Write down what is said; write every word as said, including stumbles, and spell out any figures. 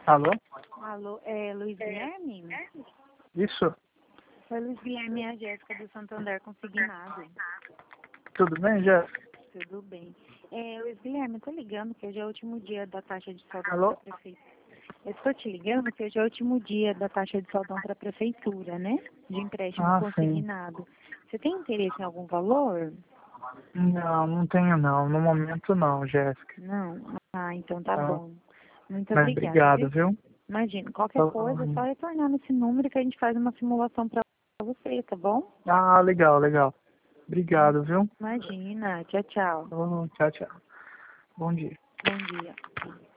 Alô? Alô, é Luiz Guilherme? Isso? Oi, Luiz Guilherme, é a Jéssica do Santander Consignado. Tudo bem, Jéssica? Tudo bem. É, Luiz Guilherme, eu tô ligando que hoje é o último dia da taxa de saudão Alô? para a prefeitura. Eu estou te ligando que hoje é o último dia da taxa de saudão para a prefeitura, né? De empréstimo Ah, sim. consignado. Você tem interesse em algum valor? Não, não tenho não. No momento não, Jéssica. Não? Ah, então tá Não. bom. Muito Mas obrigada, obrigado, viu? viu? Imagina, qualquer Tá coisa é bom. só retornar nesse número que a gente faz uma simulação para você, tá bom? Ah, legal, legal. Obrigado, viu? Imagina. Tchau, tchau. Tá bom, tchau, tchau. Bom dia. Bom dia.